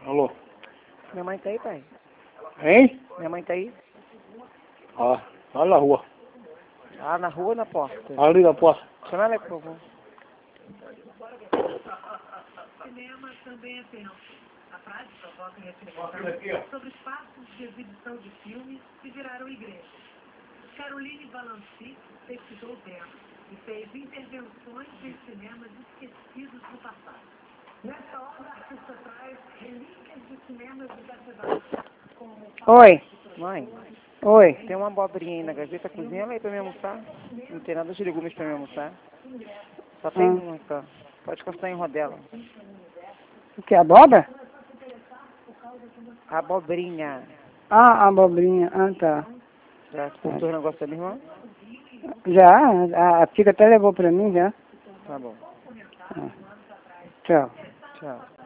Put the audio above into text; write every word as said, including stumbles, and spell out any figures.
Alô? Minha mãe tá aí, pai? Hein? Minha mãe tá aí? Ah, olha na rua. Ah, na rua ou na porta? Ali na porta. Chama ela aí, por favor. Cinema também é tempo. A frase provoca reflexão sobre os passos de exibição de filmes que viraram igreja. Caroline Balanci pesquisou o tema e fez intervenções em cinemas esquecidos no passado. Nessa obra, a artista traz relíquias de cinemas desativados. Oi. Mãe. Oi. Tem uma abobrinha aí na gaveta, cozinha ela aí pra me almoçar. Não tem nada de legumes pra me almoçar. Só tem Ah. uma só. Pode cortar em rodela. O que? Abóbora? Abobrinha. Ah, abobrinha. Ah, tá. Já cortou o negócio da minha irmã? Já, a, a tia até levou pra mim já. Tá bom. Ah. Tchau. Tchau.